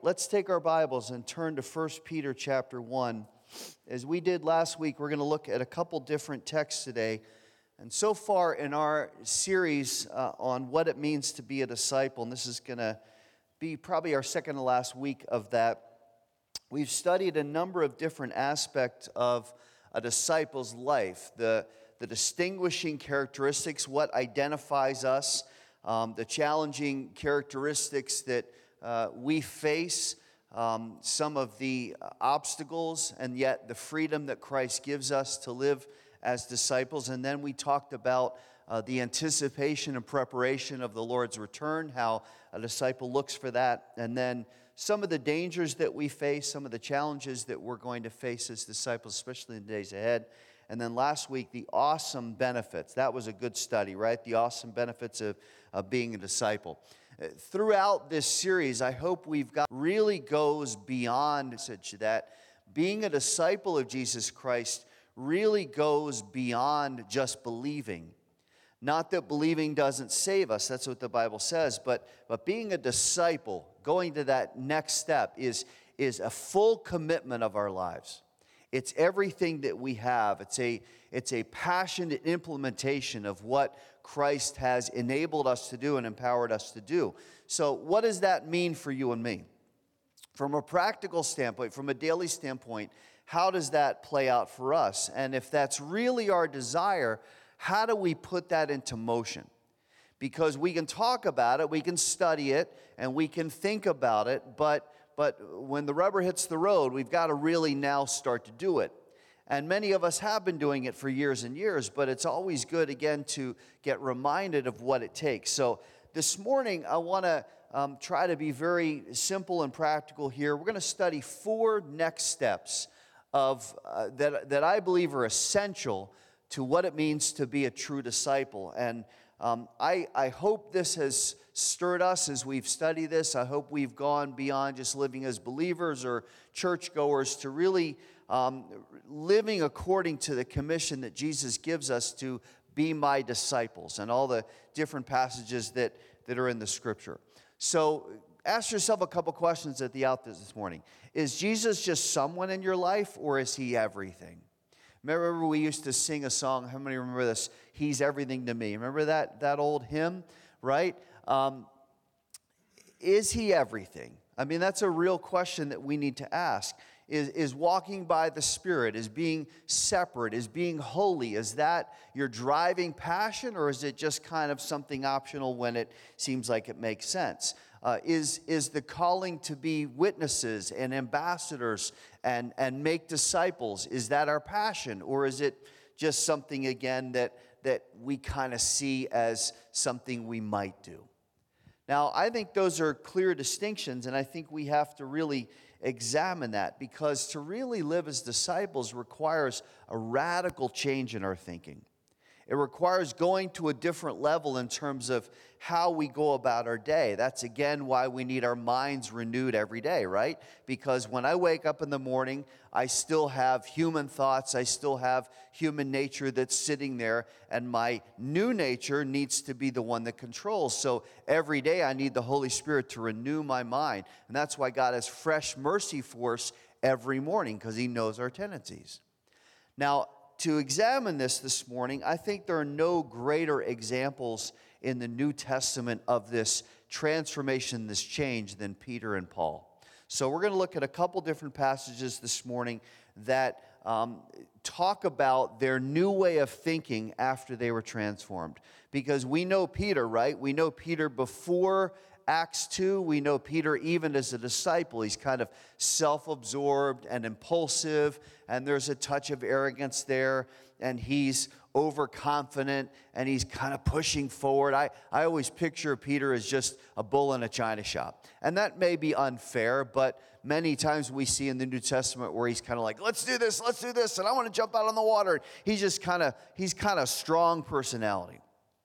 let's take our Bibles and turn to 1 Peter chapter 1. As we did last week, we're going to look at a couple different texts today. And so far in our series on what it means to be a disciple, and this is going to be probably our second to last week of that, we've studied a number of different aspects of a disciple's life, the distinguishing characteristics, what identifies us, the challenging characteristics that we face, some of the obstacles, and yet the freedom that Christ gives us to live as disciples. And then we talked about the anticipation and preparation of the Lord's return, how a disciple looks for that, and then some of the dangers that we face, some of the challenges that we're going to face as disciples, especially in the days ahead. And then last week, the awesome benefits. That was a good study, right? The awesome benefits of being a disciple. Throughout this series, I hope we've got really goes beyond that being a disciple of Jesus Christ really goes beyond just believing. Not that believing doesn't save us, that's what the Bible says, but being a disciple, going to that next step is a full commitment of our lives. It's everything that we have. It's a passionate implementation of what Christ has enabled us to do and empowered us to do. So what does that mean for you and me? From a practical standpoint, from a daily standpoint, how does that play out for us? And if that's really our desire, how do we put that into motion? Because we can talk about it, we can study it, and we can think about it, but when the rubber hits the road, we've got to really now start to do it. And many of us have been doing it for years and years, but it's always good, again, to get reminded of what it takes. So this morning, I want to try to be very simple and practical here. We're going to study 4 next steps of that I believe are essential to what it means to be a true disciple. And I hope this has stirred us as we've studied this. I hope we've gone beyond just living as believers or churchgoers to really living according to the commission that Jesus gives us to be my disciples and all the different passages that are in the Scripture. So ask yourself a couple questions at the outset this morning. Is Jesus just someone in your life, or is he everything? Remember we used to sing a song, how many remember this? He's everything to me. Remember that old hymn, right? Is he everything? I mean, that's a real question that we need to ask. Is walking by the Spirit, is being separate, is being holy, is that your driving passion, or is it just kind of something optional when it seems like it makes sense? Is the calling to be witnesses and ambassadors and make disciples, is that our passion, or is it just something, again, that we kind of see as something we might do? Now, I think those are clear distinctions, and I think we have to really examine that, because to really live as disciples requires a radical change in our thinking. It requires going to a different level in terms of how we go about our day. That's, again, why we need our minds renewed every day, right? Because when I wake up in the morning, I still have human thoughts. I still have human nature that's sitting there, and my new nature needs to be the one that controls. So every day I need the Holy Spirit to renew my mind. And that's why God has fresh mercy for us every morning, because he knows our tendencies. Now, to examine this morning, I think there are no greater examples in the New Testament of this transformation, this change, than Peter and Paul. So we're going to look at a couple different passages this morning that talk about their new way of thinking after they were transformed. Because we know Peter, right? We know Peter before Acts 2, we know Peter even as a disciple. He's kind of self-absorbed and impulsive, and there's a touch of arrogance there, and he's overconfident, and he's kind of pushing forward. I always picture Peter as just a bull in a china shop. And that may be unfair, but many times we see in the New Testament where he's kind of like, let's do this, and I want to jump out on the water. He's kind of strong personality.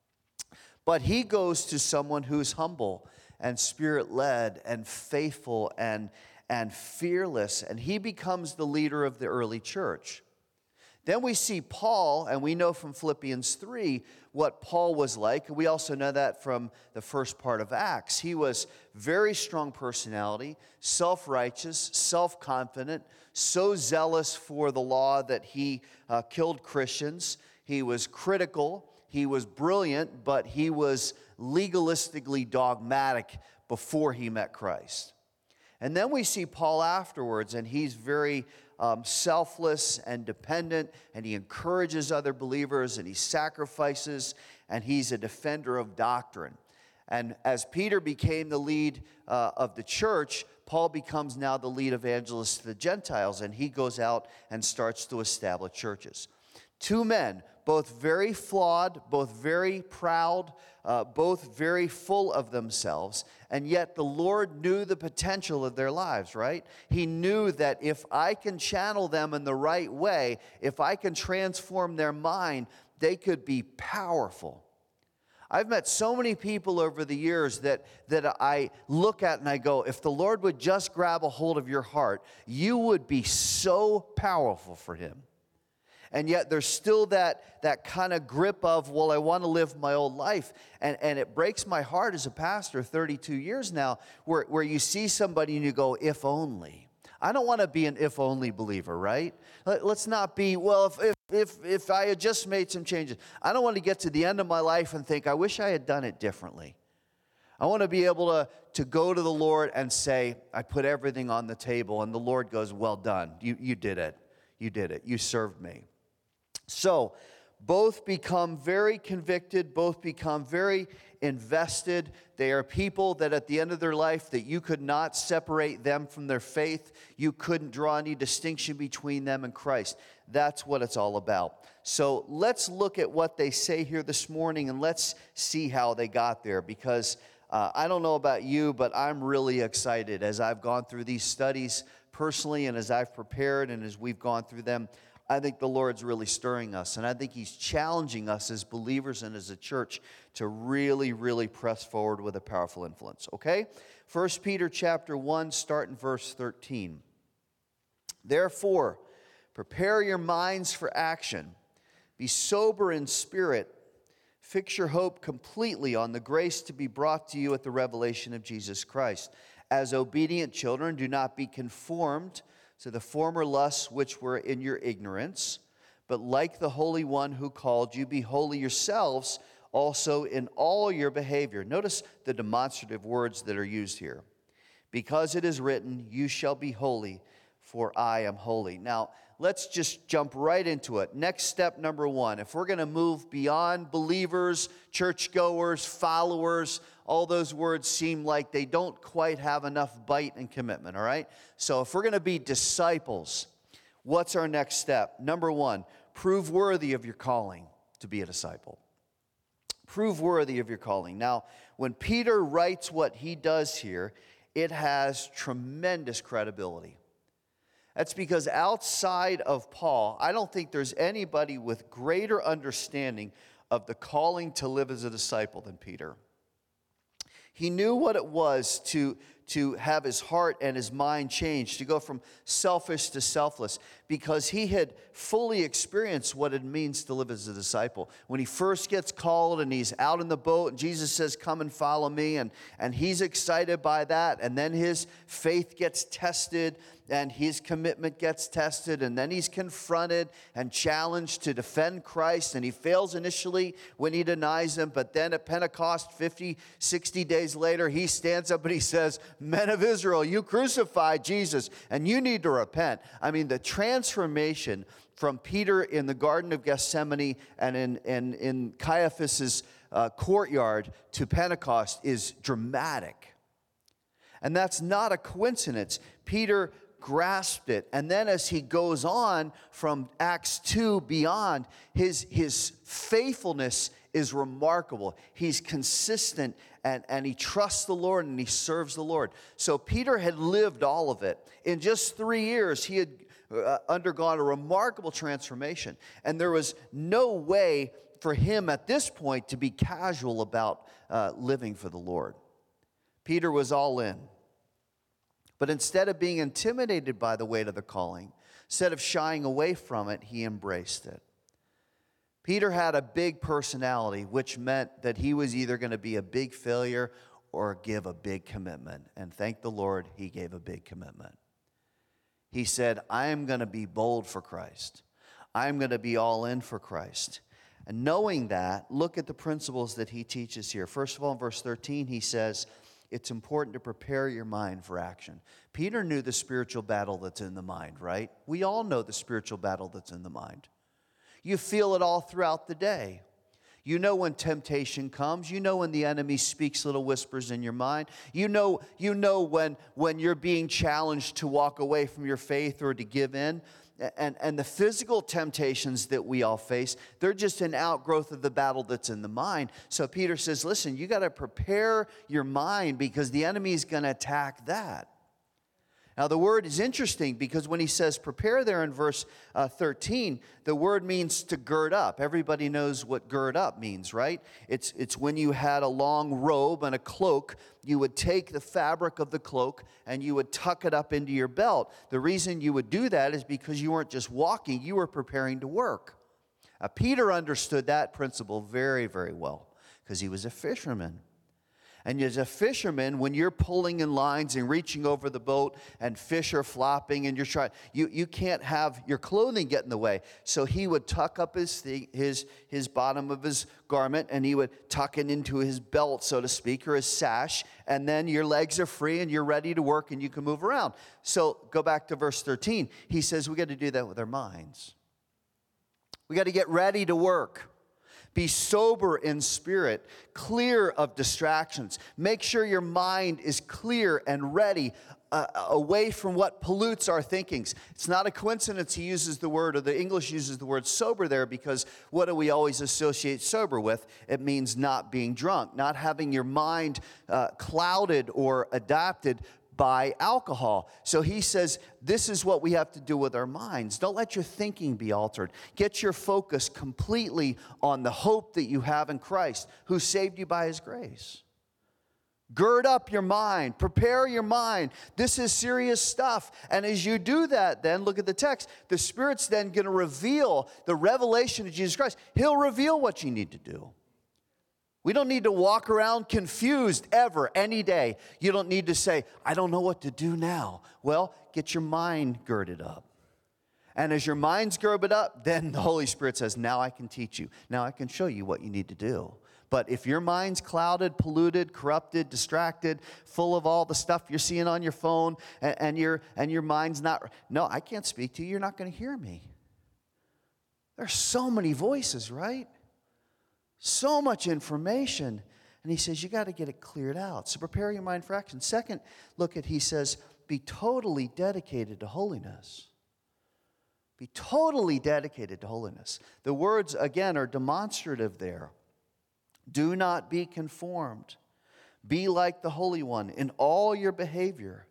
But he goes to someone who's humble and Spirit-led and faithful and fearless, and he becomes the leader of the early church. Then we see Paul, and we know from Philippians 3 what Paul was like. We also know that from the first part of Acts. He was very strong personality, self-righteous, self-confident, so zealous for the law that he killed Christians. He was critical, he was brilliant, but he was legalistically dogmatic before he met Christ. And then we see Paul afterwards, and he's very selfless and dependent, and he encourages other believers, and he sacrifices, and he's a defender of doctrine. And as Peter became the lead of the church, Paul becomes now the lead evangelist to the Gentiles, and he goes out and starts to establish churches. Two men, both very flawed, both very proud, both very full of themselves, and yet the Lord knew the potential of their lives, right? He knew that if I can channel them in the right way, if I can transform their mind, they could be powerful. I've met so many people over the years that I look at and I go, if the Lord would just grab a hold of your heart, you would be so powerful for Him. And yet there's still that kind of grip of, well, I want to live my old life. And it breaks my heart as a pastor, 32 years now, where you see somebody and you go, if only. I don't want to be an if-only believer, right? Let's not be, well, if I had just made some changes. I don't want to get to the end of my life and think, I wish I had done it differently. I want to be able to go to the Lord and say, I put everything on the table, and the Lord goes, well done. You did it. You did it. You served me. So, both become very convicted, both become very invested. They are people that at the end of their life that you could not separate them from their faith. You couldn't draw any distinction between them and Christ. That's what it's all about. So let's look at what they say here this morning, and let's see how they got there, because I don't know about you, but I'm really excited as I've gone through these studies personally, and as I've prepared and as we've gone through them. I think the Lord's really stirring us, and I think He's challenging us as believers and as a church to really, really press forward with a powerful influence, okay? 1 Peter chapter 1, start in verse 13. Therefore, prepare your minds for action. Be sober in spirit. Fix your hope completely on the grace to be brought to you at the revelation of Jesus Christ. As obedient children, do not be conformed to the former lusts which were in your ignorance, but like the Holy One who called you, be holy yourselves also in all your behavior. Notice the demonstrative words that are used here. Because it is written, you shall be holy, for I am holy. Now, let's just jump right into it. Next step number one, if we're going to move beyond believers, churchgoers, followers, all those words seem like they don't quite have enough bite and commitment, all right? So if we're going to be disciples, what's our next step? Number one, prove worthy of your calling to be a disciple. Prove worthy of your calling. Now, when Peter writes what he does here, it has tremendous credibility. That's because outside of Paul, I don't think there's anybody with greater understanding of the calling to live as a disciple than Peter. He knew what it was to have his heart and his mind changed, to go from selfish to selfless, because he had fully experienced what it means to live as a disciple. When he first gets called and he's out in the boat and Jesus says, come and follow me, and he's excited by that, and then his faith gets tested and his commitment gets tested, and then he's confronted and challenged to defend Christ, and he fails initially when he denies him, but then at Pentecost, 50, 60 days later, he stands up and he says, men of Israel, you crucified Jesus, and you need to repent. I mean, the transformation from Peter in the Garden of Gethsemane and in Caiaphas' courtyard to Pentecost is dramatic. And that's not a coincidence. Peter grasped it. And then as he goes on from Acts 2 beyond, his faithfulness is remarkable. He's consistent and he trusts the Lord and he serves the Lord. So Peter had lived all of it. In just 3 years, he had undergone a remarkable transformation. And there was no way for him at this point to be casual about living for the Lord. Peter was all in. But instead of being intimidated by the weight of the calling, Instead of shying away from it, he embraced it. Peter had a big personality, which meant that he was either going to be a big failure or give a big commitment. And thank the Lord, he gave a big commitment. He said, I am going to be bold for Christ. I'm going to be all in for Christ. And knowing that, look at the principles that he teaches here. First of all, in verse 13, he says, it's important to prepare your mind for action. Peter knew the spiritual battle that's in the mind, right? We all know the spiritual battle that's in the mind. You feel it all throughout the day. You know when temptation comes. You know when the enemy speaks little whispers in your mind. You know when you're being challenged to walk away from your faith or to give in. And the physical temptations that we all face, they're just an outgrowth of the battle that's in the mind. So Peter says, listen, you got to prepare your mind because the enemy is going to attack that. Now, the word is interesting because when he says prepare there in verse 13, the word means to gird up. Everybody knows what gird up means, right? It's when you had a long robe and a cloak, you would take the fabric of the cloak and you would tuck it up into your belt. The reason you would do that is because you weren't just walking, you were preparing to work. Peter understood that principle very, very well because he was a fisherman. And as a fisherman, when you're pulling in lines and reaching over the boat and fish are flopping and you're trying, you can't have your clothing get in the way. So he would tuck up his bottom of his garment and he would tuck it into his belt, so to speak, or his sash. And then your legs are free and you're ready to work and you can move around. So go back to verse 13. He says we got to do that with our minds. We got to get ready to work. Be sober in spirit, clear of distractions. Make sure your mind is clear and ready, away from what pollutes our thinkings. It's not a coincidence he uses the word, or the English uses the word sober there, because what do we always associate sober with? It means not being drunk, not having your mind clouded or adapted by alcohol. So he says, this is what we have to do with our minds. Don't let your thinking be altered. Get your focus completely on the hope that you have in Christ, who saved you by his grace. Gird up your mind. Prepare your mind. This is serious stuff. And as you do that, then, look at the text. The Spirit's then going to reveal the revelation of Jesus Christ. He'll reveal what you need to do. We don't need to walk around confused ever, any day. You don't need to say, I don't know what to do now. Well, get your mind girded up. And as your mind's girded up, then the Holy Spirit says, now I can teach you. Now I can show you what you need to do. But if your mind's clouded, polluted, corrupted, distracted, full of all the stuff you're seeing on your phone, and your mind's not, no, I can't speak to you. You're not going to hear me. There's so many voices, right? So much information. And he says, you got to get it cleared out. So prepare your mind for action. Second, he says, be totally dedicated to holiness. Be totally dedicated to holiness. The words, again, are demonstrative there. Do not be conformed. Be like the Holy One in all your behavior.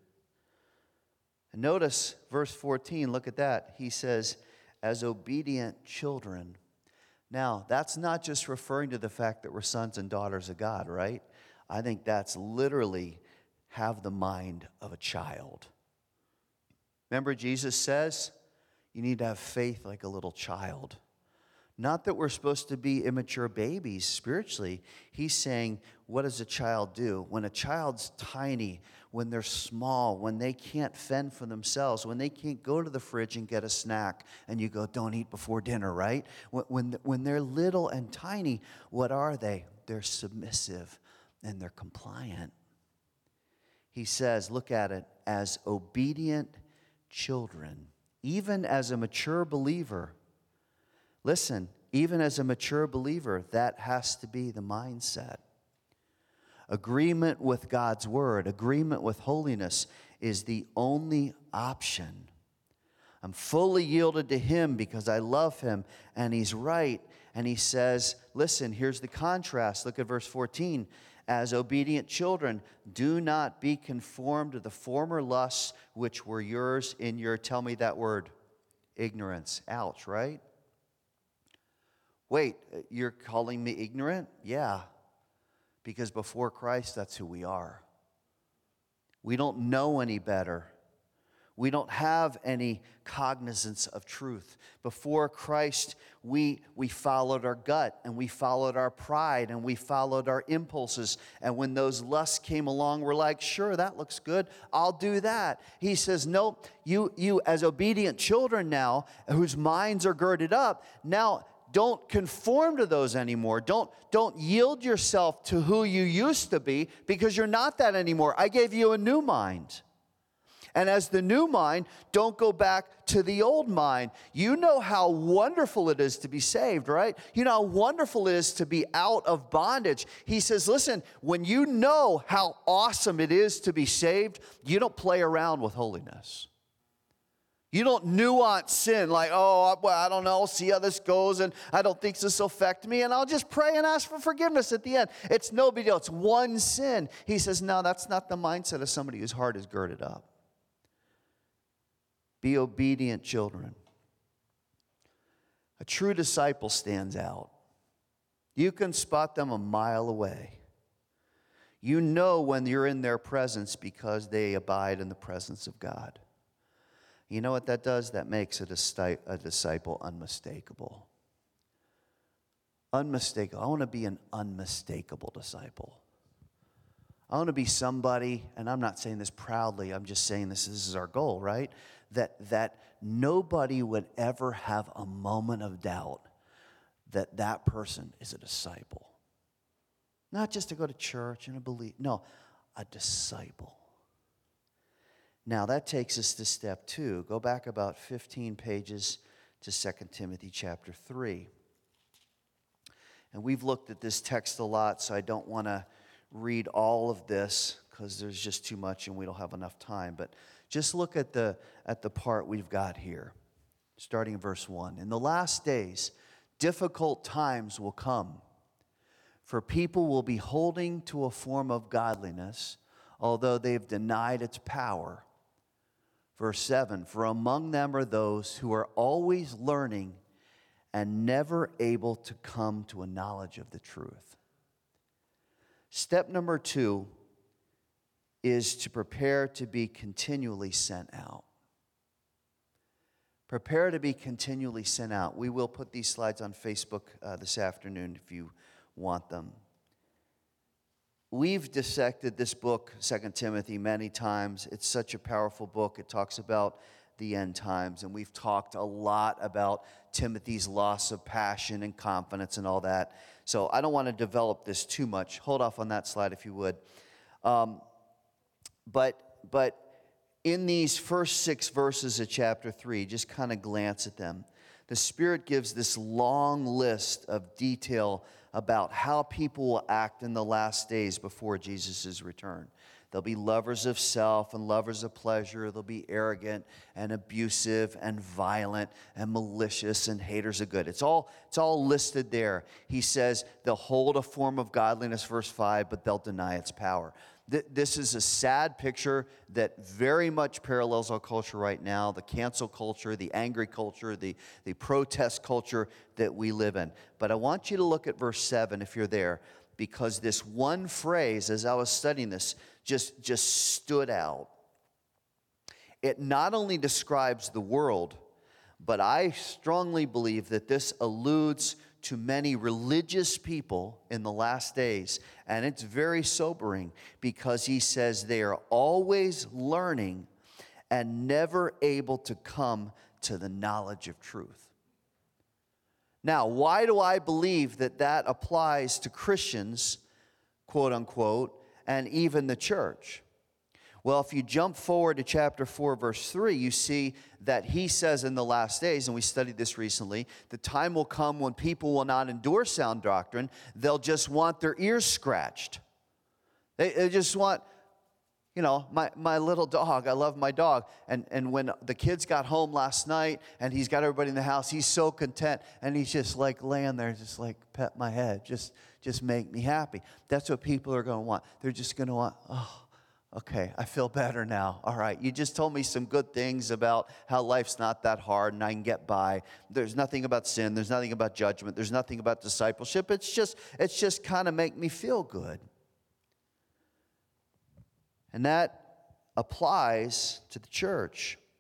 And notice verse 14, look at that. He says, as obedient children. Now, that's not just referring to the fact that we're sons and daughters of God, right? I think that's literally have the mind of a child. Remember, Jesus says you need to have faith like a little child. Not that we're supposed to be immature babies spiritually. He's saying, what does a child do? When a child's tiny, when they're small, when they can't fend for themselves, when they can't go to the fridge and get a snack, and you go, don't eat before dinner, right? When they're little and tiny, what are they? They're submissive and they're compliant. He says, look at it, as obedient children, even as a mature believer. Listen, even as a mature believer, that has to be the mindset. Agreement with God's word, agreement with holiness is the only option. I'm fully yielded to him because I love him and he's right. And he says, listen, here's the contrast. Look at verse 14. As obedient children, do not be conformed to the former lusts which were yours in your, tell me that word, ignorance. Ouch, right? Wait, you're calling me ignorant? Yeah. Because before Christ, that's who we are. We don't know any better. We don't have any cognizance of truth. Before Christ, we followed our gut, and we followed our pride, and we followed our impulses. And when those lusts came along, we're like, sure, that looks good. I'll do that. He says, no, you as obedient children now, whose minds are girded up, now don't conform to those anymore. Don't yield yourself to who you used to be, because you're not that anymore. I gave you a new mind. And as the new mind, don't go back to the old mind. You know how wonderful it is to be saved, right? You know how wonderful it is to be out of bondage. He says, listen, when you know how awesome it is to be saved, you don't play around with holiness. You don't nuance sin like, oh, well, I don't know, see how this goes, and I don't think this will affect me, and I'll just pray and ask for forgiveness at the end. It's no big deal. It's one sin. He says, no, that's not the mindset of somebody whose heart is girded up. Be obedient children. A true disciple stands out. You can spot them a mile away. You know when you're in their presence because they abide in the presence of God. You know what that does? That makes a disciple unmistakable. Unmistakable. I want to be an unmistakable disciple. I want to be somebody, and I'm not saying this proudly, I'm just saying this is our goal, right? That nobody would ever have a moment of doubt that that person is a disciple. Not just to go to church and to believe. No, a disciple. Now that takes us to step 2. Go back about 15 pages to 2 Timothy chapter 3. And we've looked at this text a lot, so I don't want to read all of this because there's just too much and we don't have enough time. But just look at the part we've got here, starting in verse 1. In the last days, difficult times will come, for people will be holding to a form of godliness, although they've denied its power. Verse 7, for among them are those who are always learning and never able to come to a knowledge of the truth. Step number 2 is to prepare to be continually sent out. Prepare to be continually sent out. We will put these slides on Facebook this afternoon if you want them. We've dissected this book, 2 Timothy, many times. It's such a powerful book. It talks about the end times, and we've talked a lot about Timothy's loss of passion and confidence and all that. So I don't want to develop this too much. Hold off on that slide if you would. But in these first 6 verses of chapter 3, just kind of glance at them. The Spirit gives this long list of detail about how people will act in the last days before Jesus' return. They'll be lovers of self and lovers of pleasure. They'll be arrogant and abusive and violent and malicious and haters of good. It's all listed there. He says they'll hold a form of godliness, verse 5, but they'll deny its power. This is a sad picture that very much parallels our culture right now, the cancel culture, the angry culture, the protest culture that we live in. But I want you to look at verse 7 if you're there, because this one phrase, as I was studying this, just stood out. It not only describes the world, but I strongly believe that this alludes to many religious people in the last days. And it's very sobering because he says they are always learning and never able to come to the knowledge of truth. Now, why do I believe that that applies to Christians, quote unquote, and even the church? Well, if you jump forward to chapter 4, verse 3, you see that he says in the last days, and we studied this recently, the time will come when people will not endure sound doctrine. They'll just want their ears scratched. They just want, you know, my little dog. I love my dog. And when the kids got home last night and he's got everybody in the house, he's so content. And he's just like laying there, just like pet my head. Just make me happy. That's what people are going to want. They're just going to want, oh, okay, I feel better now. All right, you just told me some good things about how life's not that hard and I can get by. There's nothing about sin. There's nothing about judgment. There's nothing about discipleship. It's just kind of make me feel good. And that applies to the church.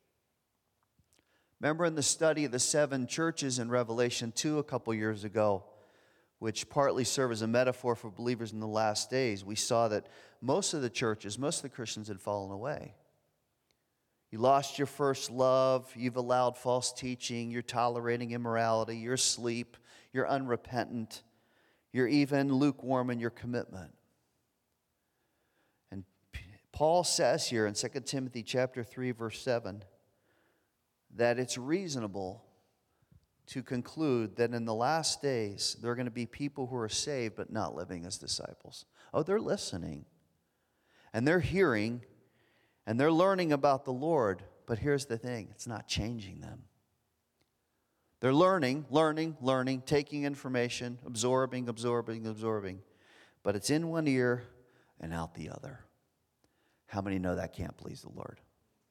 Remember in the study of the 7 churches in Revelation 2 a couple years ago, which partly serve as a metaphor for believers in the last days, we saw that most of the churches, most of the Christians had fallen away. You lost your first love, you've allowed false teaching, you're tolerating immorality, you're asleep, you're unrepentant, you're even lukewarm in your commitment. And Paul says here in 2 Timothy chapter 3, verse 7, that it's reasonable to conclude that in the last days, there are going to be people who are saved but not living as disciples. Oh, they're listening, and they're hearing, and they're learning about the Lord, but here's the thing, it's not changing them. They're learning, taking information, absorbing, but it's in one ear and out the other. How many know that can't please the Lord?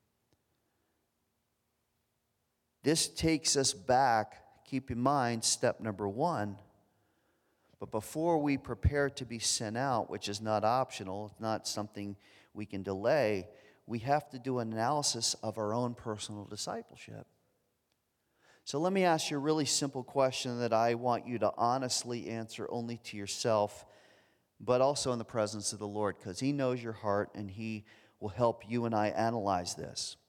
This takes us back, keep in mind, step number 1. But before we prepare to be sent out, which is not optional, it's not something we can delay, we have to do an analysis of our own personal discipleship. So let me ask you a really simple question that I want you to honestly answer only to yourself, but also in the presence of the Lord, because He knows your heart and He will help you and I analyze this.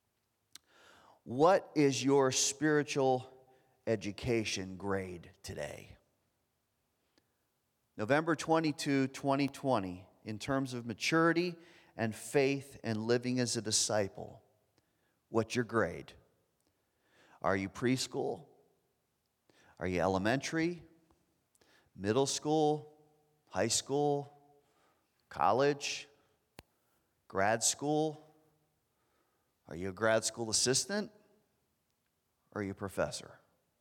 What is your spiritual education grade today? November 22, 2020, in terms of maturity and faith and living as a disciple, what's your grade? Are you preschool? Are you elementary? Middle school? High school? College? Grad school? Are you a grad school assistant? Or are you a professor?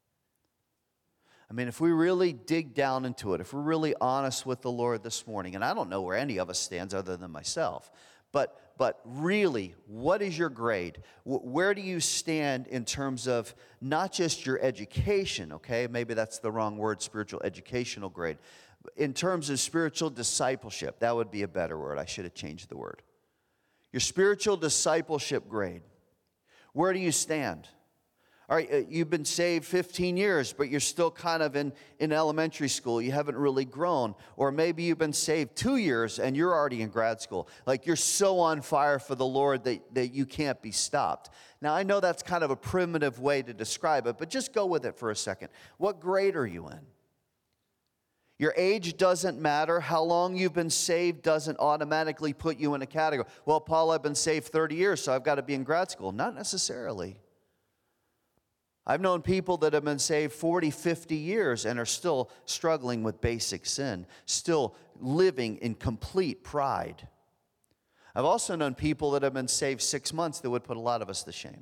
I mean, if we really dig down into it, if we're really honest with the Lord this morning, and I don't know where any of us stands other than myself, but really, what is your grade? Where do you stand in terms of not just your education, okay? Maybe that's the wrong word, spiritual educational grade. In terms of spiritual discipleship, that would be a better word. I should have changed the word. Your spiritual discipleship grade. Where do you stand? All right, you've been saved 15 years, but you're still kind of in elementary school. You haven't really grown. Or maybe you've been saved 2 years and you're already in grad school. Like you're so on fire for the Lord that you can't be stopped. Now, I know that's kind of a primitive way to describe it, but just go with it for a second. What grade are you in? Your age doesn't matter. How long you've been saved doesn't automatically put you in a category. Well, Paul, I've been saved 30 years, so I've got to be in grad school. Not necessarily. I've known people that have been saved 40, 50 years and are still struggling with basic sin, still living in complete pride. I've also known people that have been saved 6 months that would put a lot of us to shame.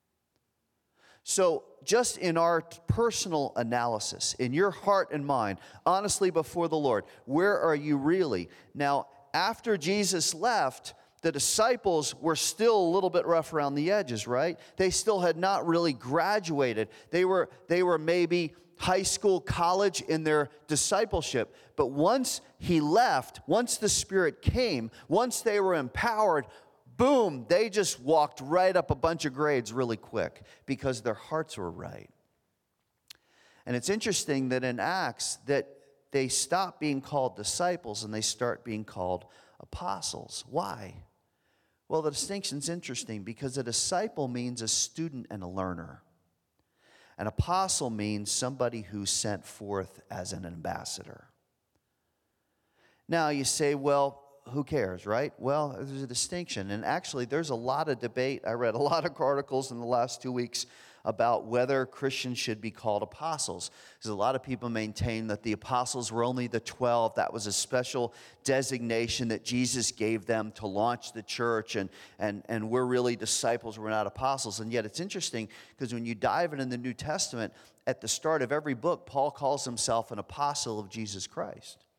So just in our personal analysis, in your heart and mind, honestly before the Lord, where are you really? Now, after Jesus left, the disciples were still a little bit rough around the edges, right? They still had not really graduated. They were maybe high school, college in their discipleship. But once He left, once the Spirit came, once they were empowered, boom, they just walked right up a bunch of grades really quick because their hearts were right. And it's interesting that in Acts that they stop being called disciples and they start being called apostles. Why? Well, the distinction's interesting because a disciple means a student and a learner. An apostle means somebody who's sent forth as an ambassador. Now you say, well, who cares, right? Well, there's a distinction. And actually, there's a lot of debate. I read a lot of articles in the last 2 weeks about whether Christians should be called apostles. Because a lot of people maintain that the apostles were only the 12. That was a special designation that Jesus gave them to launch the church. And we're really disciples, we're not apostles. And yet it's interesting because when you dive into the New Testament, at the start of every book, Paul calls himself an apostle of Jesus Christ.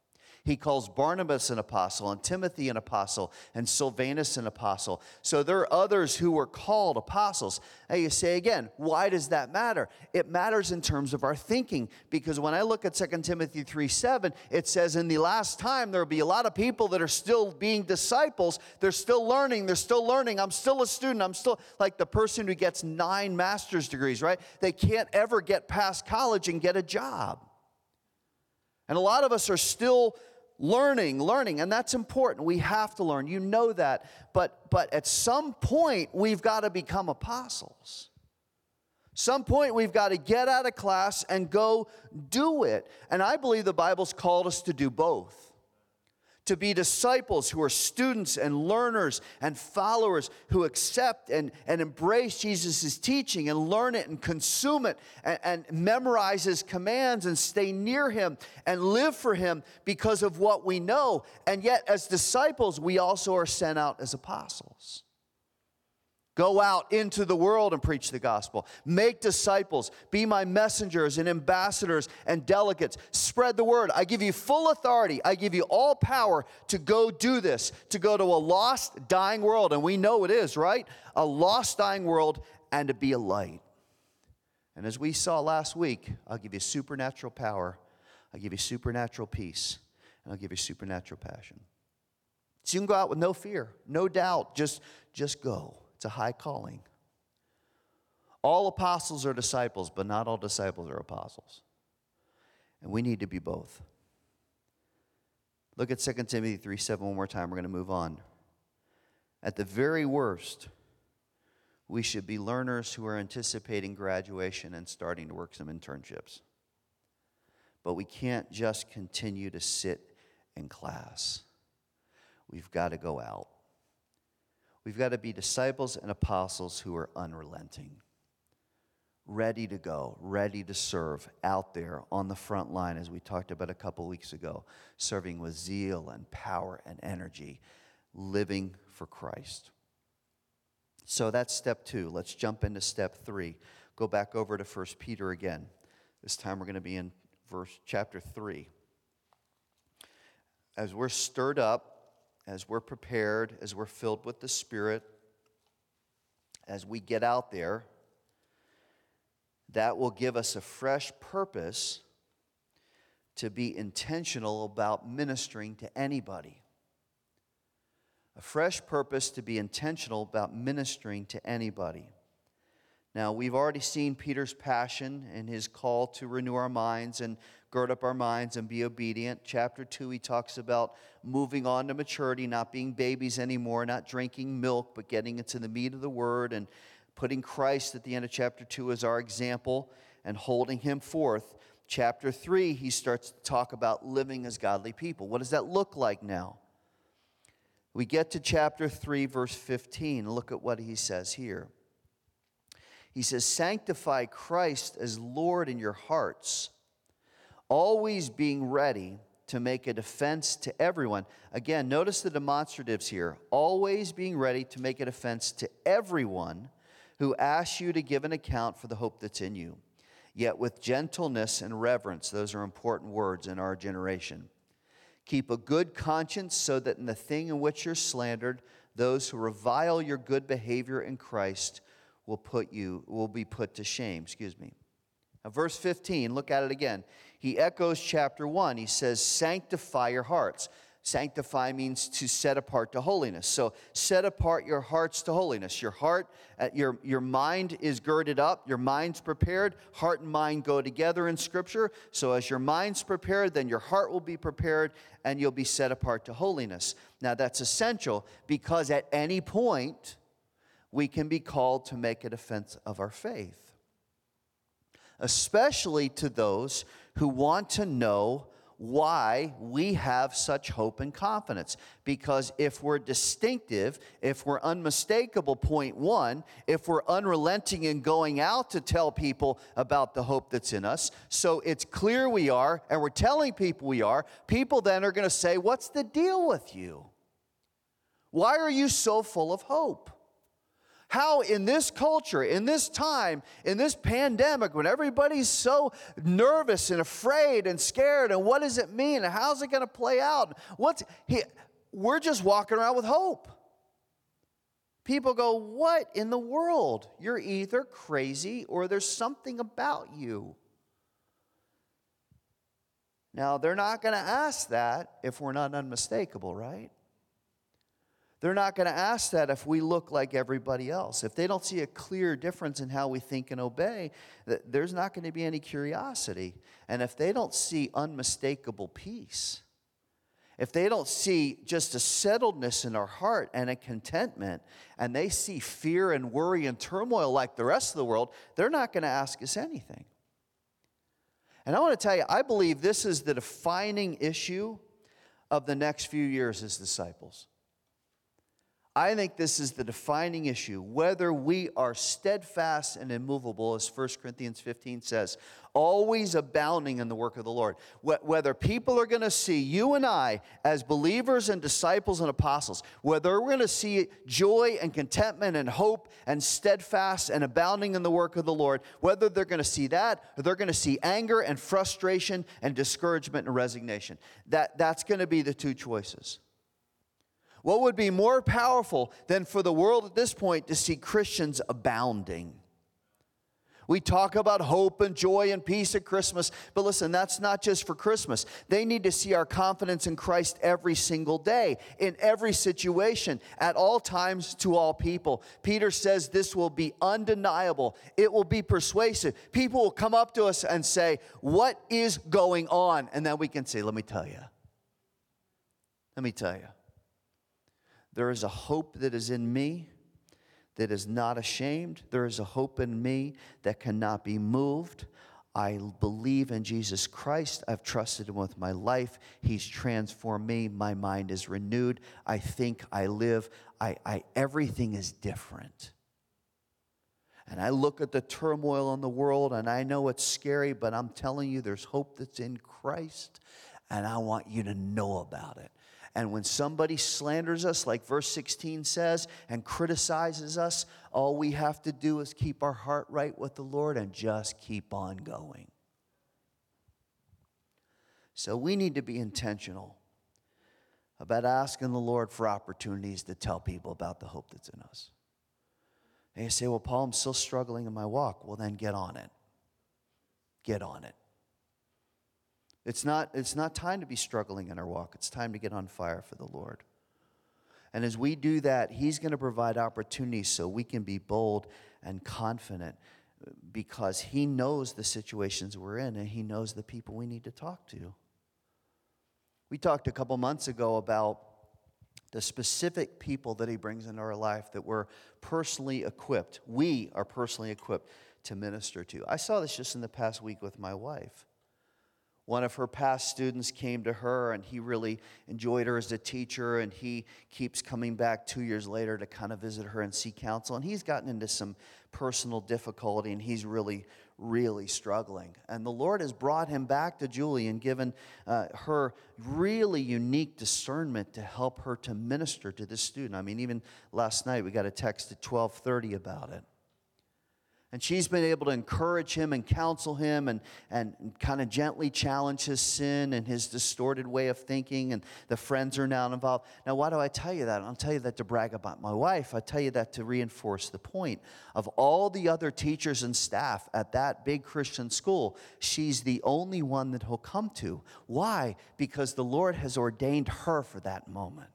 He calls Barnabas an apostle, and Timothy an apostle, and Silvanus an apostle. So there are others who were called apostles. Now you say again, why does that matter? It matters in terms of our thinking, because when I look at 2 Timothy 3:7, it says in the last time there will be a lot of people that are still being disciples. They're still learning. I'm still a student. I'm still like the person who gets 9 master's degrees, right? They can't ever get past college and get a job. And a lot of us are still learning, and that's important. We have to learn. You know that. But at some point, we've got to become apostles. Some point, we've got to get out of class and go do it. And I believe the Bible's called us to do both. To be disciples who are students and learners and followers who accept and embrace Jesus' teaching and learn it and consume it and memorize his commands and stay near him and live for him because of what we know. And yet, as disciples, we also are sent out as apostles. Go out into the world and preach the gospel. Make disciples. Be my messengers and ambassadors and delegates. Spread the word. I give you full authority. I give you all power to go do this, to go to a lost, dying world. And we know it is, right? A lost, dying world, and to be a light. And as we saw last week, I'll give you supernatural power. I'll give you supernatural peace. And I'll give you supernatural passion. So you can go out with no fear, no doubt. Just go. It's a high calling. All apostles are disciples, but not all disciples are apostles. And we need to be both. Look at 2 Timothy 3:7 one more time. We're going to move on. At the very worst, we should be learners who are anticipating graduation and starting to work some internships. But we can't just continue to sit in class. We've got to go out. We've got to be disciples and apostles who are unrelenting, ready to go, ready to serve out there on the front line, as we talked about a couple weeks ago, serving with zeal and power and energy, living for Christ. So that's step 2. Let's jump into step 3. Go back over to 1 Peter again. This time we're going to be in chapter 3. As we're stirred up, as we're prepared, as we're filled with the Spirit, as we get out there, that will give us a fresh purpose to be intentional about ministering to anybody. A fresh purpose to be intentional about ministering to anybody. Now, we've already seen Peter's passion and his call to renew our minds and gird up our minds and be obedient. Chapter 2, he talks about moving on to maturity, not being babies anymore, not drinking milk, but getting into the meat of the word and putting Christ at the end of chapter 2 as our example and holding him forth. Chapter 3, he starts to talk about living as godly people. What does that look like now? We get to chapter 3, verse 15. Look at what he says here. He says, sanctify Christ as Lord in your hearts, always being ready to make a defense to everyone. Again, notice the demonstratives here. Always being ready to make a defense to everyone who asks you to give an account for the hope that's in you. Yet with gentleness and reverence, those are important words in our generation. Keep a good conscience so that in the thing in which you're slandered, those who revile your good behavior in Christ will be put to shame. Now, verse 15, look at it again. He echoes chapter 1. He says, sanctify your hearts. Sanctify means to set apart to holiness. So set apart your hearts to holiness. Your heart, your mind is girded up. Your mind's prepared. Heart and mind go together in Scripture. So as your mind's prepared, then your heart will be prepared, and you'll be set apart to holiness. Now that's essential because at any point, we can be called to make a defense of our faith, especially to those who want to know why we have such hope and confidence. Because if we're distinctive, if we're unmistakable, point 1, if we're unrelenting in going out to tell people about the hope that's in us, so it's clear we are, and we're telling people we are, people then are going to say, what's the deal with you? Why are you so full of hope? How in this culture, in this time, in this pandemic, when everybody's so nervous and afraid and scared, and what does it mean? And how's it going to play out? We're just walking around with hope. People go, what in the world? You're either crazy or there's something about you. Now, they're not going to ask that if we're not unmistakable, right? They're not going to ask that if we look like everybody else. If they don't see a clear difference in how we think and obey, there's not going to be any curiosity. And if they don't see unmistakable peace, if they don't see just a settledness in our heart and a contentment, and they see fear and worry and turmoil like the rest of the world, they're not going to ask us anything. And I want to tell you, I believe this is the defining issue of the next few years as disciples. I think this is the defining issue, whether we are steadfast and immovable, as 1 Corinthians 15 says, always abounding in the work of the Lord. Whether people are going to see you and I as believers and disciples and apostles, whether we're going to see joy and contentment and hope and steadfast and abounding in the work of the Lord, whether they're going to see that or they're going to see anger and frustration and discouragement and resignation. That's going to be the two choices. What would be more powerful than for the world at this point to see Christians abounding? We talk about hope and joy and peace at Christmas, but listen, that's not just for Christmas. They need to see our confidence in Christ every single day, in every situation, at all times, to all people. Peter says this will be undeniable. It will be persuasive. People will come up to us and say, what is going on? And then we can say, let me tell you. Let me tell you. There is a hope that is in me that is not ashamed. There is a hope in me that cannot be moved. I believe in Jesus Christ. I've trusted him with my life. He's transformed me. My mind is renewed. I think, I live. Everything is different. And I look at the turmoil in the world and I know it's scary, but I'm telling you there's hope that's in Christ, and I want you to know about it. And when somebody slanders us, like verse 16 says, and criticizes us, all we have to do is keep our heart right with the Lord and just keep on going. So we need to be intentional about asking the Lord for opportunities to tell people about the hope that's in us. And you say, well, Paul, I'm still struggling in my walk. Well, then get on it. Get on it. It's not time to be struggling in our walk. It's time to get on fire for the Lord. And as we do that, he's going to provide opportunities so we can be bold and confident, because he knows the situations we're in and he knows the people we need to talk to. We talked a couple months ago about the specific people that he brings into our life that we're personally equipped. We are personally equipped to minister to. I saw this just in the past week with my wife. One of her past students came to her, and he really enjoyed her as a teacher, and he keeps coming back 2 years later to kind of visit her and seek counsel. And he's gotten into some personal difficulty, and he's really, really struggling. And the Lord has brought him back to Julie and given her really unique discernment to help her to minister to this student. I mean, even last night we got a text at 12:30 about it. And she's been able to encourage him and counsel him and kind of gently challenge his sin and his distorted way of thinking. And the friends are now involved. Now, why do I tell you that? I don't tell you that to brag about my wife. I tell you that to reinforce the point. Of all the other teachers and staff at that big Christian school, she's the only one that he'll come to. Why? Because the Lord has ordained her for that moment.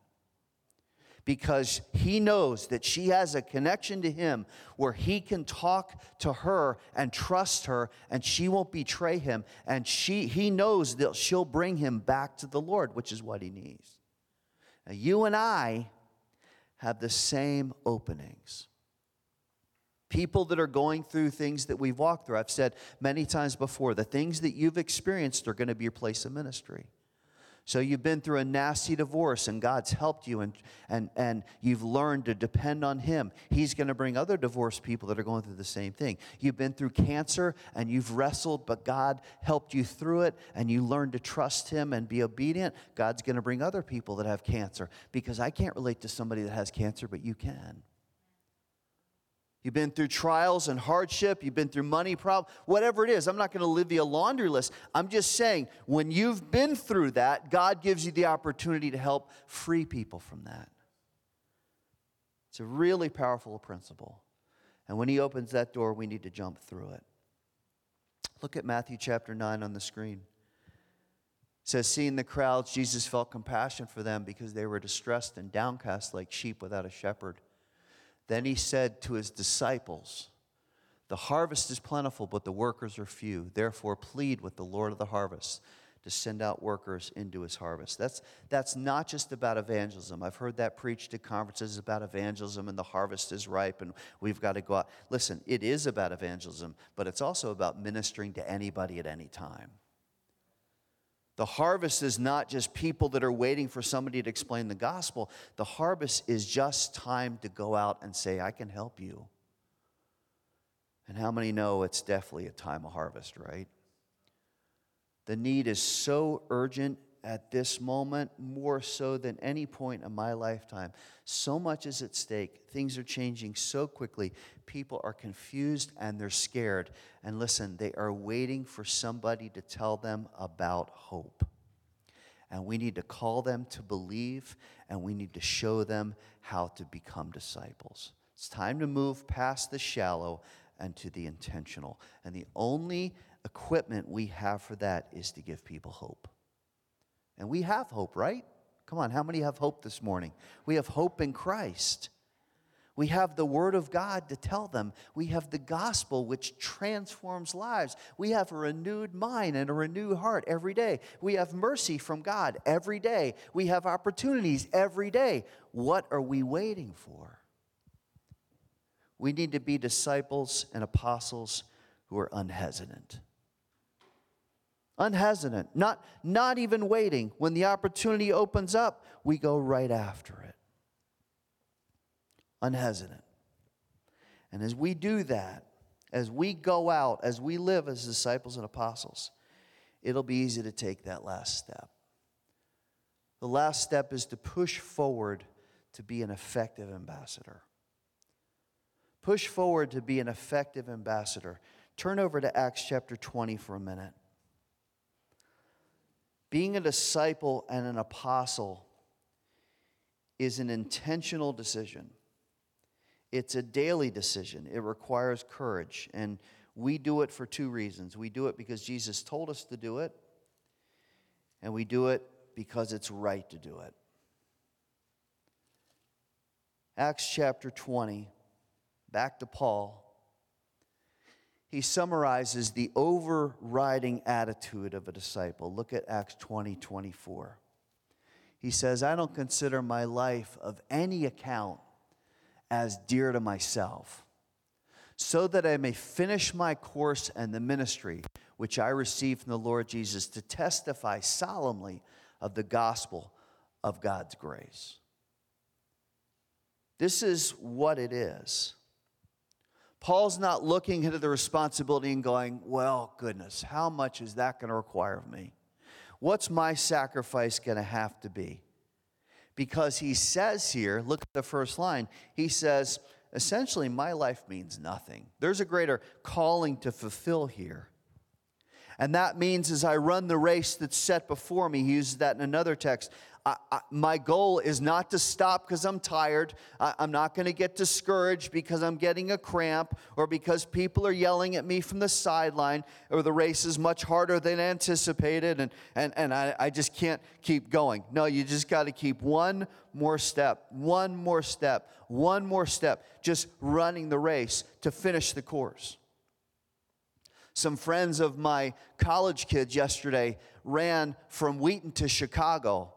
Because he knows that she has a connection to him where he can talk to her and trust her, and she won't betray him. And he knows that she'll bring him back to the Lord, which is what he needs. Now, you and I have the same openings. People that are going through things that we've walked through. I've said many times before, the things that you've experienced are going to be your place of ministry. So you've been through a nasty divorce and God's helped you and you've learned to depend on him. He's going to bring other divorced people that are going through the same thing. You've been through cancer and you've wrestled, but God helped you through it and you learned to trust him and be obedient. God's going to bring other people that have cancer, because I can't relate to somebody that has cancer, but you can. You've been through trials and hardship. You've been through money problems. Whatever it is, I'm not going to live you a laundry list. I'm just saying, when you've been through that, God gives you the opportunity to help free people from that. It's a really powerful principle. And when he opens that door, we need to jump through it. Look at Matthew chapter 9 on the screen. It says, seeing the crowds, Jesus felt compassion for them because they were distressed and downcast like sheep without a shepherd. Then he said to his disciples, the harvest is plentiful, but the workers are few. Therefore, plead with the Lord of the harvest to send out workers into his harvest. That's not just about evangelism. I've heard that preached at conferences about evangelism and the harvest is ripe and we've got to go out. Listen, it is about evangelism, but it's also about ministering to anybody at any time. The harvest is not just people that are waiting for somebody to explain the gospel. The harvest is just time to go out and say, I can help you. And how many know it's definitely a time of harvest, right? The need is so urgent at this moment, more so than any point in my lifetime. So much is at stake. Things are changing so quickly. People are confused and they're scared. And listen, they are waiting for somebody to tell them about hope. And we need to call them to believe, and we need to show them how to become disciples. It's time to move past the shallow and to the intentional. And the only equipment we have for that is to give people hope. And we have hope, right? Come on, how many have hope this morning? We have hope in Christ. We have the Word of God to tell them. We have the gospel which transforms lives. We have a renewed mind and a renewed heart every day. We have mercy from God every day. We have opportunities every day. What are we waiting for? We need to be disciples and apostles who are unhesitant. Unhesitant, not even waiting. When the opportunity opens up, we go right after it. Unhesitant. And as we do that, as we go out, as we live as disciples and apostles, it'll be easy to take that last step. The last step is to push forward to be an effective ambassador. Push forward to be an effective ambassador. Turn over to Acts chapter 20 for a minute. Being a disciple and an apostle is an intentional decision. It's a daily decision. It requires courage. And we do it for two reasons. We do it because Jesus told us to do it, and we do it because it's right to do it. Acts chapter 20, back to Paul. He summarizes the overriding attitude of a disciple. Look at Acts 20:24. He says, I don't consider my life of any account as dear to myself, so that I may finish my course and the ministry which I received from the Lord Jesus to testify solemnly of the gospel of God's grace. This is what it is. Paul's not looking into the responsibility and going, well, goodness, how much is that going to require of me? What's my sacrifice going to have to be? Because he says here, look at the first line, he says, essentially, my life means nothing. There's a greater calling to fulfill here. And that means as I run the race that's set before me, he uses that in another text, my goal is not to stop because I'm tired. I'm not going to get discouraged because I'm getting a cramp or because people are yelling at me from the sideline or the race is much harder than anticipated and I just can't keep going. No, you just got to keep one more step, just running the race to finish the course. Some friends of my college kids yesterday ran from Wheaton to Chicago.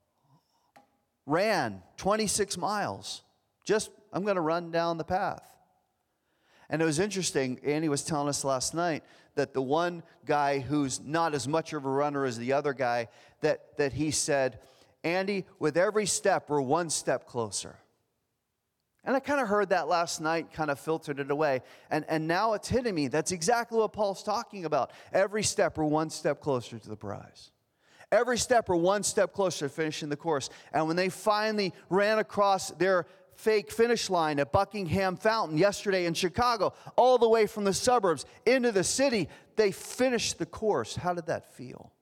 Ran 26 miles. I'm going to run down the path. And it was interesting, Andy was telling us last night that the one guy who's not as much of a runner as the other guy, that he said, Andy, with every step, we're one step closer. And I kind of heard that last night, kind of filtered it away. And now it's hitting me. That's exactly what Paul's talking about. Every step, we're one step closer to the prize. Every step, we're one step closer to finishing the course. And when they finally ran across their fake finish line at Buckingham Fountain yesterday in Chicago, all the way from the suburbs into the city. They finished the course. How did that feel?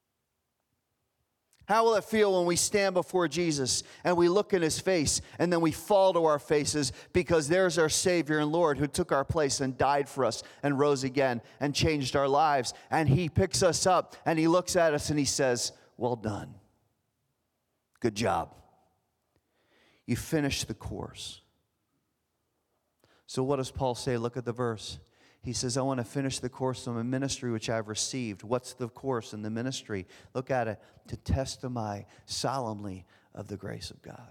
How will it feel when we stand before Jesus and we look in his face and then we fall to our faces because there's our Savior and Lord who took our place and died for us and rose again and changed our lives. And he picks us up and he looks at us and he says, well done. Good job. You finished the course. So what does Paul say? Look at the verse. He says, I want to finish the course of a ministry which I've received. What's the course in the ministry? Look at it. To testify solemnly of the grace of God.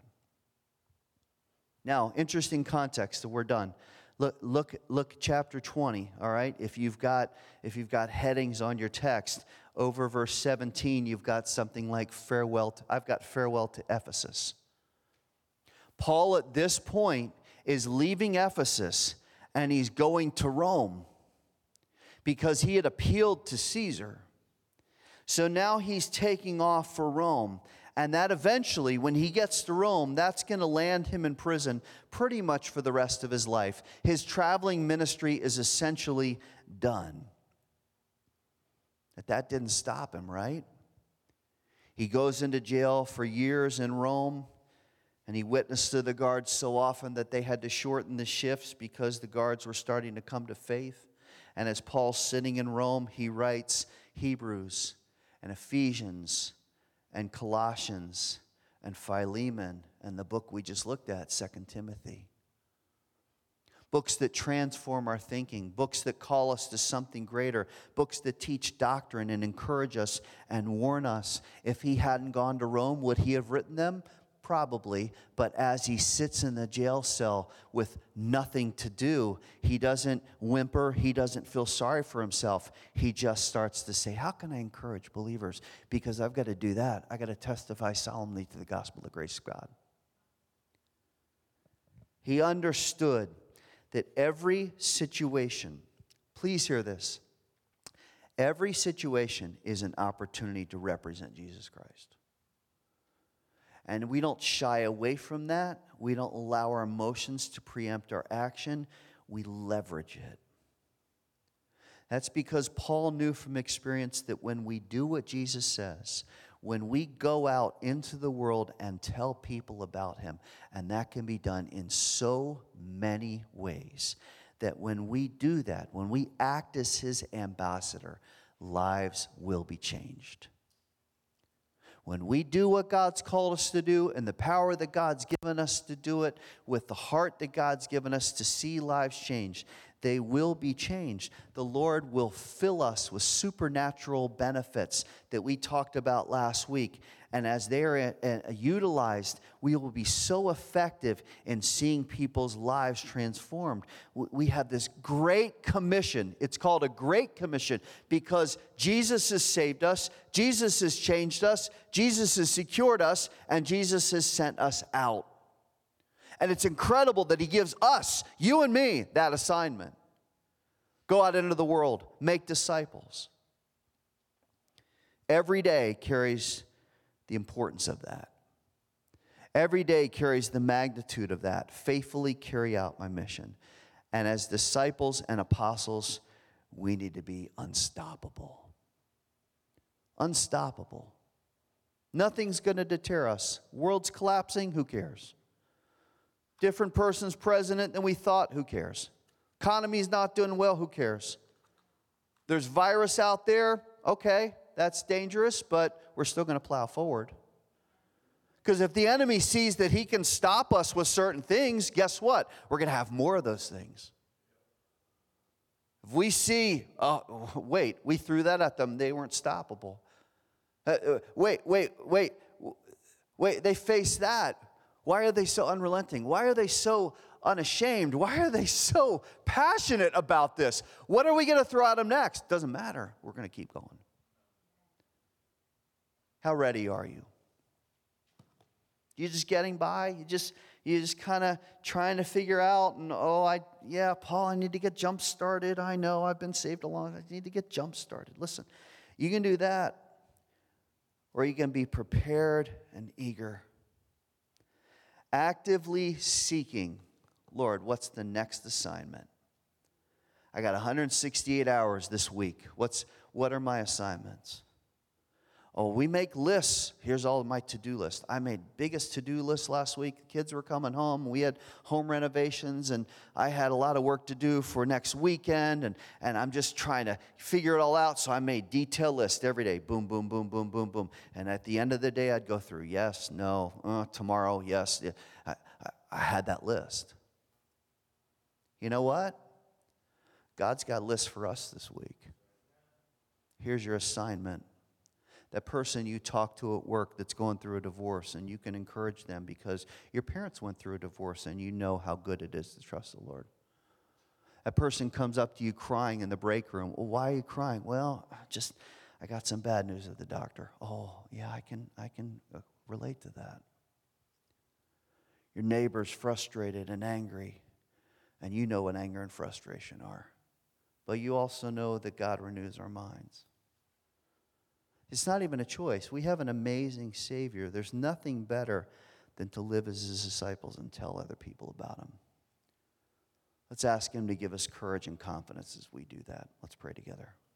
Now, interesting context, we're done. Look chapter 20, all right? If you've got headings on your text, over verse 17, you've got something like I've got farewell to Ephesus. Paul at this point is leaving Ephesus and he's going to Rome because he had appealed to Caesar. So now he's taking off for Rome. And that eventually, when he gets to Rome, that's going to land him in prison pretty much for the rest of his life. His traveling ministry is essentially done. But that didn't stop him, right? He goes into jail for years in Rome. And he witnessed to the guards so often that they had to shorten the shifts because the guards were starting to come to faith. And as Paul's sitting in Rome, he writes Hebrews and Ephesians and Colossians and Philemon and the book we just looked at, 2 Timothy. Books that transform our thinking, books that call us to something greater, books that teach doctrine and encourage us and warn us. If he hadn't gone to Rome, would he have written them? Probably, but as he sits in the jail cell with nothing to do, he doesn't whimper, he doesn't feel sorry for himself. He just starts to say, how can I encourage believers? Because I've got to do that. I've got to testify solemnly to the gospel of the grace of God. He understood that every situation, please hear this, every situation is an opportunity to represent Jesus Christ. And we don't shy away from that. We don't allow our emotions to preempt our action. We leverage it. That's because Paul knew from experience that when we do what Jesus says, when we go out into the world and tell people about him, and that can be done in so many ways, that when we do that, when we act as his ambassador, lives will be changed. When we do what God's called us to do and the power that God's given us to do it with the heart that God's given us to see lives changed, they will be changed. The Lord will fill us with supernatural benefits that we talked about last week. And as they are utilized, we will be so effective in seeing people's lives transformed. We have this great commission. It's called a great commission because Jesus has saved us, Jesus has changed us, Jesus has secured us, and Jesus has sent us out. And it's incredible that he gives us, you and me, that assignment. Go out into the world, make disciples. Every day carries the importance of that. Every day carries the magnitude of that. Faithfully carry out my mission. And as disciples and apostles, we need to be unstoppable. Unstoppable. Nothing's going to deter us. World's collapsing, who cares? Different person's president than we thought, who cares? Economy's not doing well, who cares? There's virus out there, okay, that's dangerous, but we're still going to plow forward. Because if the enemy sees that he can stop us with certain things, guess what? We're going to have more of those things. If we see, wait, we threw that at them, they weren't stoppable. Wait, they face that. Why are they so unrelenting? Why are they so unashamed? Why are they so passionate about this? What are we going to throw at them next? Doesn't matter. We're going to keep going. How ready are you? You just getting by? You just kind of trying to figure out, and Paul, I need to get jump started. I know I've been saved a long time. I need to get jump started. Listen, you can do that, or you can be prepared and eager. actively seeking, Lord, what's the next assignment? I got 168 hours this week. What are my assignments? Oh, we make lists. Here's all my to-do list. I made biggest to-do list last week. The kids were coming home. We had home renovations, and I had a lot of work to do for next weekend, and I'm just trying to figure it all out. So I made detailed list every day. Boom, boom, boom, boom, boom, boom. And at the end of the day, I'd go through, yes, no, tomorrow, yes. I had that list. You know what? God's got lists for us this week. Here's your assignment. That person you talk to at work that's going through a divorce, and you can encourage them because your parents went through a divorce and you know how good it is to trust the Lord. That person comes up to you crying in the break room. Well, why are you crying? Well, I got some bad news at the doctor. Oh, yeah, I can relate to that. Your neighbor's frustrated and angry, and you know what anger and frustration are. But you also know that God renews our minds. It's not even a choice. We have an amazing Savior. There's nothing better than to live as His disciples and tell other people about Him. Let's ask Him to give us courage and confidence as we do that. Let's pray together.